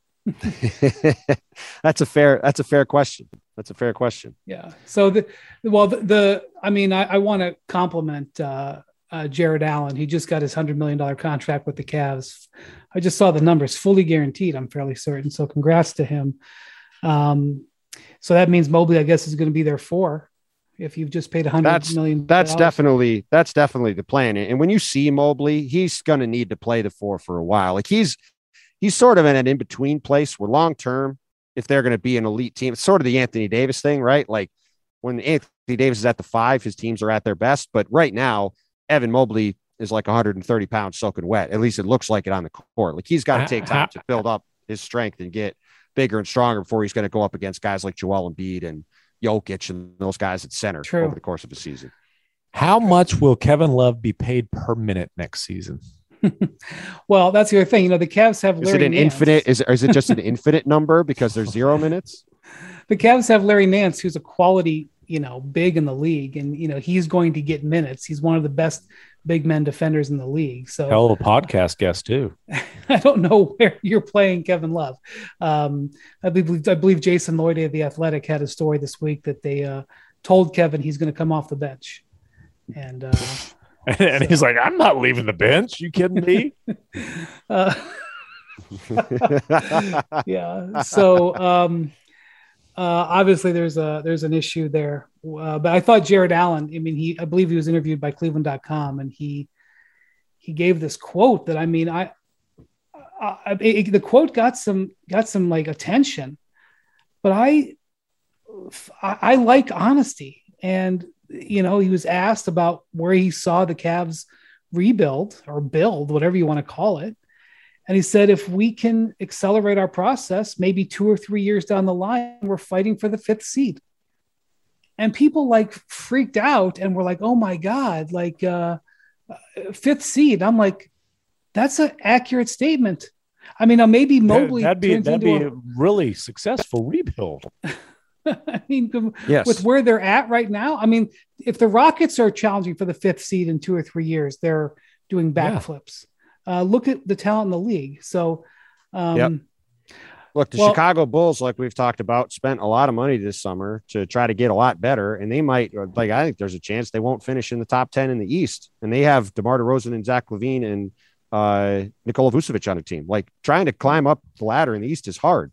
that's a fair, that's a fair question. That's a fair question. yeah. So the well, the, the I mean, I, I want to compliment uh, uh, Jared Allen. He just got his hundred million dollar contract with the Cavs. I just saw the numbers, fully guaranteed. I'm fairly certain. So congrats to him. Um, so that means Mobley, I guess, is going to be there for if you've just paid a hundred That's- million. That's definitely, that's definitely the plan. And when you see Mobley, he's going to need to play the four for a while. Like he's, he's sort of in an in-between place where long-term, if they're going to be an elite team, it's sort of the Anthony Davis thing, right? Like when Anthony Davis is at the five, his teams are at their best. But right now, Evan Mobley is like one hundred thirty pounds soaking wet. At least it looks like it on the court. Like he's got to take time to build up his strength and get bigger and stronger before he's going to go up against guys like Joel Embiid and Jokic and those guys at center True. over the course of the season. How much will Kevin Love be paid per minute next season? Well, that's the other thing. You know, the Cavs have Is Larry it an Nance. infinite? Is, is it just an infinite number because there's zero minutes? The Cavs have Larry Nance, who's a quality, you know, big in the league, and you know he's going to get minutes. He's one of the best big men defenders in the league. So Hell of a podcast guest too. I don't know where you're playing Kevin Love. Um, I believe I believe Jason Lloyd of the Athletic had a story this week that they uh, told Kevin he's going to come off the bench, and uh, And, and he's like, I'm not leaving the bench. You kidding me? uh, yeah. So um, uh, obviously there's a there's an issue there, uh, but I thought Jared Allen. I mean, he I believe he was interviewed by Cleveland dot com, and he he gave this quote that I mean I, I, I it, the quote got some got some like attention, but I I, I like honesty, and you know he was asked about where he saw the Cavs rebuild or build, whatever you want to call it. And he said, if we can accelerate our process, maybe two or three years down the line, we're fighting for the fifth seed. And people like freaked out and were like, oh my God, like uh, fifth seed. I'm like, that's an accurate statement. I mean, now maybe Mobley that'd be turns that'd be into a really successful rebuild. a, I mean, Yes. with where they're at right now. I mean, if the Rockets are challenging for the fifth seed in two or three years, they're doing Yeah. backflips. Uh, look at the talent in the league. So, um, Yep. Look, the Well- Chicago Bulls, like we've talked about, spent a lot of money this summer to try to get a lot better. And they might, like, I think there's a chance they won't finish in the top ten in the East. And they have DeMar DeRozan and Zach LaVine and uh, Nikola Vucevic on a team. Like, trying to climb up the ladder in the East is hard.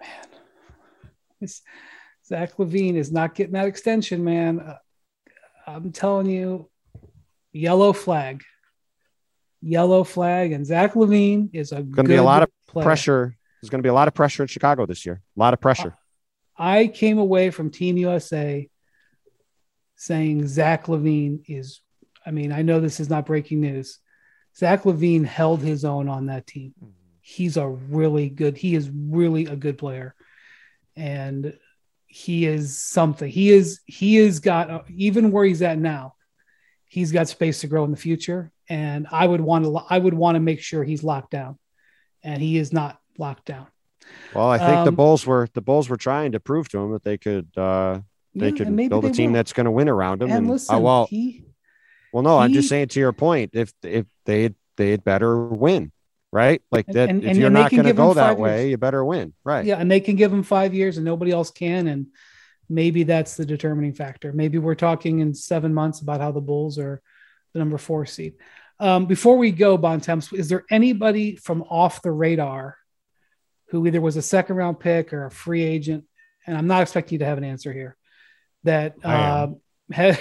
it's, Zach LaVine is not getting that extension, man. Uh, I'm telling you, yellow flag, yellow flag, and Zach LaVine is a Going good to be a lot of player. pressure. There's going to be a lot of pressure in Chicago this year. A lot of pressure. I came away from Team U S A saying Zach LaVine is, I mean, I know this is not breaking news. Zach LaVine held his own on that team. He's a really good, he is really a good player. And he is something. He is, he has got, even where he's at now, he's got space to grow in the future. And I would want to, I would want to make sure he's locked down. And he is not locked down. Well, I think the Um, Bulls were the Bulls were trying to prove to him that they could uh, they Yeah, could and maybe build a they team will. that's going to win around him. And And, listen, uh, well, he well, no, I'm he- just saying to your point, if if they had they had better win, right? Like And- that. and- if and- you're and they not can going to give him go that five way, years. you better win, right? yeah, and they can give him five years, and nobody else can, and maybe that's the determining factor. Maybe we're talking in seven months about how the Bulls are the number four seed. Um, before we go, Bontemps, is there anybody from off the radar who either was a second round pick or a free agent? And I'm not expecting you to have an answer here that uh, has,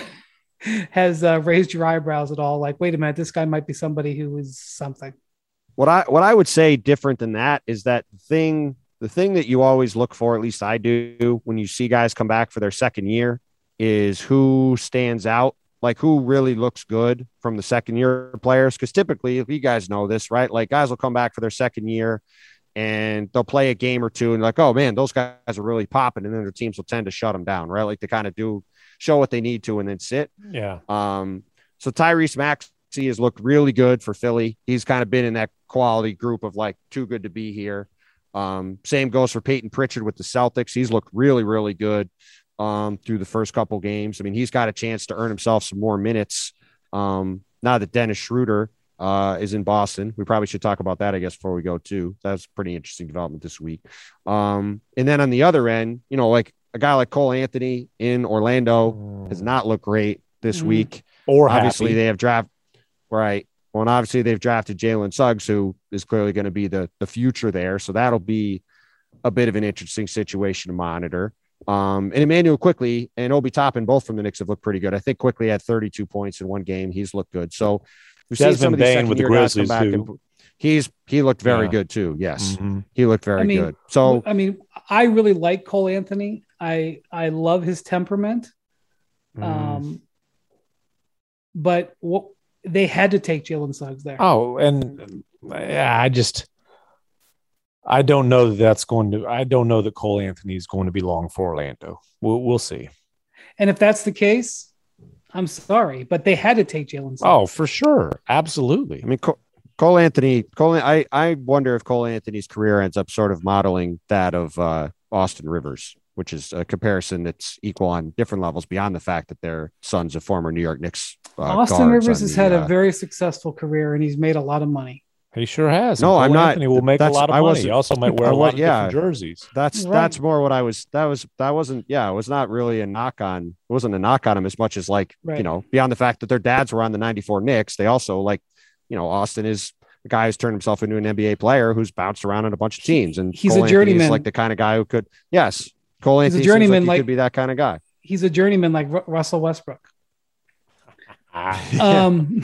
has uh, raised your eyebrows at all. Like, wait a minute, this guy might be somebody who is something. What I what I would say different than that is that the thing the thing that you always look for, at least I do, when you see guys come back for their second year, is who stands out, like who really looks good from the second year players. Because typically, if you guys know this, right, like guys will come back for their second year and they'll play a game or two and like, oh man, those guys are really popping, and then their teams will tend to shut them down, right? Like they kind of do show what they need to and then sit. Yeah. Um. So Tyrese Maxey has looked really good for Philly. He's kind of been in that quality group of like too good to be here. Um, same goes for Peyton Pritchard with the Celtics. He's looked really, really good um, through the first couple games. I mean, he's got a chance to earn himself some more minutes. Um, now that Dennis Schroeder uh, is in Boston, we probably should talk about that, I guess, before we go too. That's a pretty interesting development this week. Um, and then on the other end, you know, like a guy like Cole Anthony in Orlando Mm. has not looked great this Mm. week. Or Obviously, happy. they have draft right. Well, and obviously they've drafted Jalen Suggs, who is clearly going to be the the future there. So that'll be a bit of an interesting situation to monitor. Um, and Emmanuel Quickly and Obi Toppin, both from the Knicks, have looked pretty good. I think Quickly had thirty-two points in one game. He's looked good. So we've seen Desmond some of these Bane second with the year guys come Grizzlies, back, who- and he's he looked very Yeah. good too. Yes, Mhm. he looked very I mean, good. So I mean, I really like Cole Anthony. I I love his temperament. Mhm. Um, but what they had to take Jalen Suggs there. Oh, and yeah, I just I don't know that that's going to. I don't know that Cole Anthony is going to be long for Orlando. We'll we'll see. And if that's the case, I'm sorry, but they had to take Jalen Suggs. Oh, for sure, absolutely. I mean, Cole, Cole Anthony, Cole. I I wonder if Cole Anthony's career ends up sort of modeling that of uh, Austin Rivers, which is a comparison that's equal on different levels beyond the fact that they're sons of former New York Knicks. Uh, Austin guards Rivers on has the, had uh, a very successful career and he's made a lot of money. He sure has. No, And Cole I'm not- Anthony will make a that's- lot of I money. wasn't- He also might wear I a wa- lot of yeah. different jerseys. That's Right. that's more what I was. That was that wasn't. Yeah, it was not really a knock on. It wasn't a knock on him as much as like Right. you know beyond the fact that their dads were on the ninety-four Knicks. They also like you know Austin is a guy who's turned himself into an N B A player who's bounced around on a bunch of teams, and He's Cole a Anthony journeyman. is like the kind of guy who could. Yes, Cole He's a Anthony journeyman, seems like he like- could be that kind of guy. He's a journeyman like Ru- Russell Westbrook. Ah. Um,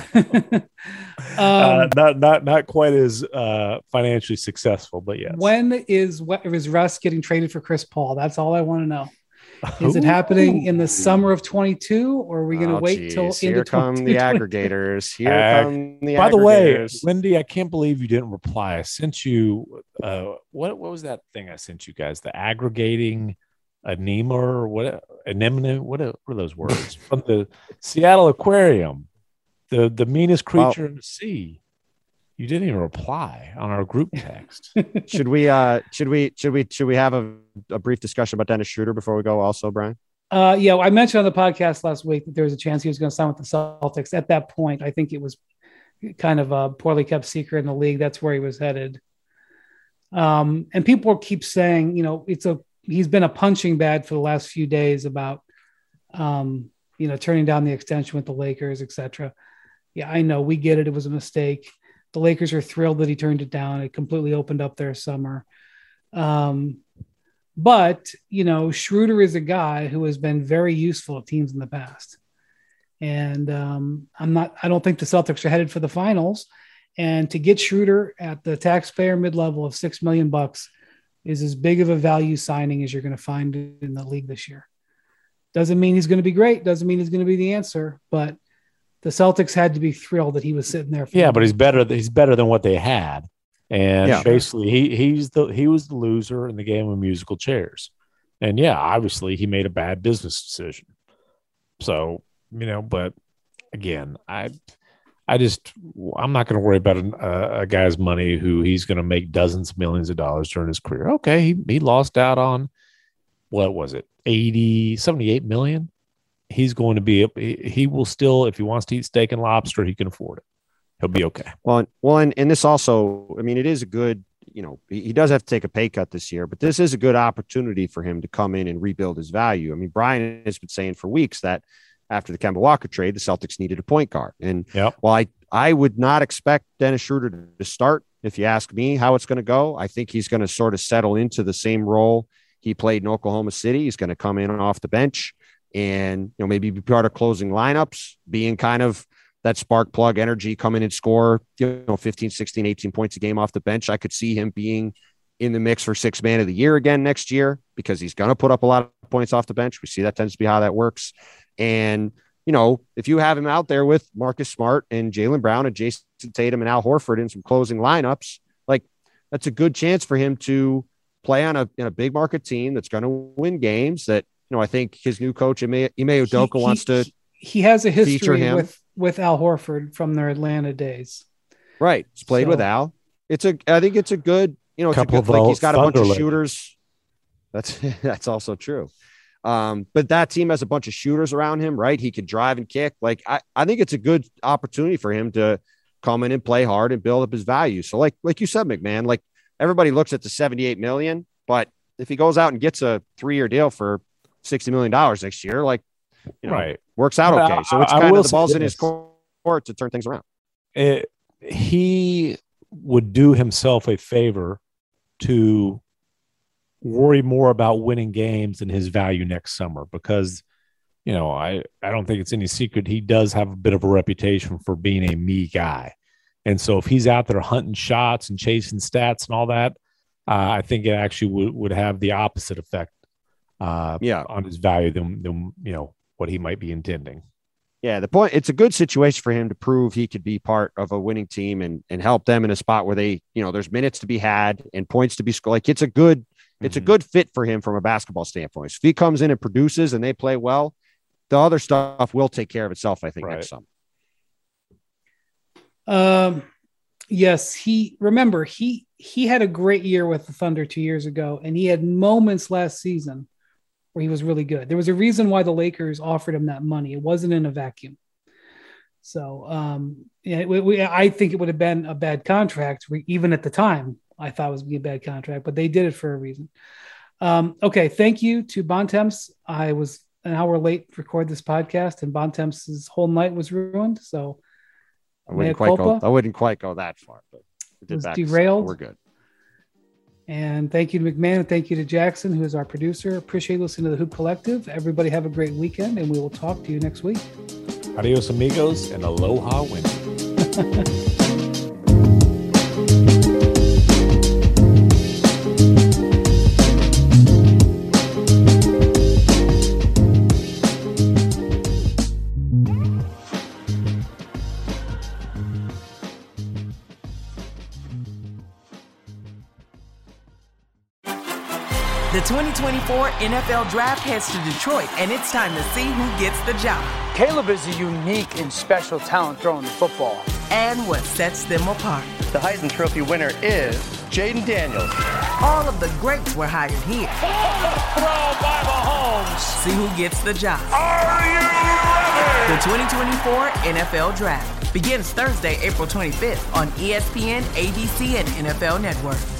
uh, um, not not not quite as uh, financially successful, but yes. when is what is Russ getting traded for Chris Paul? That's all I want to know. Is it happening in the summer of twenty-two, or are we going to Oh, wait till geez. into here come the twenty twenty? aggregators? Here Ag- come the By the way, aggregators. Lindy, I can't believe you didn't reply. I sent you uh, what what was that thing I sent you guys? The aggregating anema or what anemone? What are, what are those words from the Seattle Aquarium? The the meanest Well- creature in the sea. You didn't even reply on our group text. should we? Uh, should we? Should we? Should we have a, a brief discussion about Dennis Schroeder before we go? Also, Brian. Uh, yeah, I mentioned on the podcast last week that there was a chance he was going to sign with the Celtics. At that point, I think it was kind of a poorly kept secret in the league. That's where he was headed. Um, and people keep saying, you know, it's a he's been a punching bag for the last few days about, um, you know, turning down the extension with the Lakers, et cetera. Yeah, I know we get it. It was a mistake. The Lakers are thrilled that he turned it down. It completely opened up their summer. Um, but, you know, Schroeder is a guy who has been very useful to teams in the past. And um, I'm not, I don't think the Celtics are headed for the finals. And to get Schroeder at the taxpayer mid-level of six million bucks is as big of a value signing as you're going to find in the league this year. Doesn't mean he's going to be great. Doesn't mean he's going to be the answer, but the Celtics had to be thrilled that he was sitting there. For Yeah, them. but he's better. He's better than what they had, and Yeah. basically, he he's the he was the loser in the game of musical chairs, and yeah, obviously, he made a bad business decision. So you know, but again, I I just I'm not going to worry about a, a guy's money who he's going to make dozens of millions of dollars during his career. Okay, he he lost out on what was it, eighty, seventy-eight million. He's going to be, he will still, if he wants to eat steak and lobster, he can afford it. He'll be okay. Well, well, and, and this also, I mean, it is a good, you know, he, he does have to take a pay cut this year, but this is a good opportunity for him to come in and rebuild his value. I mean, Brian has been saying for weeks that after the Kemba Walker trade, the Celtics needed a point guard. And yep. while I, I would not expect Dennis Schroeder to start, if you ask me how it's going to go, I think he's going to sort of settle into the same role he played in Oklahoma City. He's going to come in off the bench and, you know, maybe be part of closing lineups, being kind of that spark plug energy, come in and score, you know, fifteen, sixteen, eighteen points a game off the bench. I could see him being in the mix for six man of the year again next year because he's going to put up a lot of points off the bench. We see that tends to be how that works. And, you know, if you have him out there with Marcus Smart and Jaylen Brown and Jason Tatum and Al Horford in some closing lineups, like that's a good chance for him to play on a, in a big market team that's going to win games that, you know, I think his new coach, Ime Udoka, wants to he has a history him. with, with Al Horford from their Atlanta days. Right. He's played so. with Al. It's a, I think it's a good, you know, it's couple a good, of like he's got a bunch of Laker. shooters. That's, that's also true. Um, but that team has a bunch of shooters around him, right? He could drive and kick. Like, I, I think it's a good opportunity for him to come in and play hard and build up his value. So like, like you said, McMahon, like everybody looks at the seventy-eight million, but if he goes out and gets a three-year deal for sixty million dollars next year, like, you know, right. works out But okay. I, so it's I, kind I of the balls this. in his court to turn things around. It, he would do himself a favor to worry more about winning games than his value next summer because, you know, I, I don't think it's any secret he does have a bit of a reputation for being a me guy. And so if he's out there hunting shots and chasing stats and all that, uh, I think it actually would, would have the opposite effect uh, yeah. on his value than, than, you know, what he might be intending. Yeah, the point, it's a good situation for him to prove he could be part of a winning team and, and help them in a spot where they, you know, there's minutes to be had and points to be scored. Like it's a good, it's mm-hmm. a good fit for him from a basketball standpoint. So if he comes in and produces and they play well, the other stuff will take care of itself, I think, right. next summer. Um, yes, he, remember, he, he had a great year with the Thunder two years ago, and he had moments last season where he was really good. There was a reason why the Lakers offered him that money. It wasn't in a vacuum. So, um, yeah, we, we, I think it would have been a bad contract, even at the time. I thought it was be a bad contract, but they did it for a reason. Um, okay, thank you to Bontemps. I was an hour late to record this podcast, and Bontemps' whole night was ruined. So I wouldn't quite go. I wouldn't quite go that far, but it did was back derailed. We're good. And thank you to McMahon, and thank you to Jackson, who is our producer. Appreciate listening to the Hoop Collective. Everybody have a great weekend, and we will talk to you next week. Adios, amigos, and aloha, Wendy. The twenty twenty-four N F L Draft heads to Detroit, and it's time to see who gets the job. Caleb is a unique and special talent throwing the football. And what sets them apart. The Heisman Trophy winner is Jaden Daniels. All of the greats were hired here. Throw by Mahomes. See who gets the job. Are you ready? The twenty twenty-four N F L Draft begins Thursday, April twenty-fifth on E S P N, A B C, and N F L Network.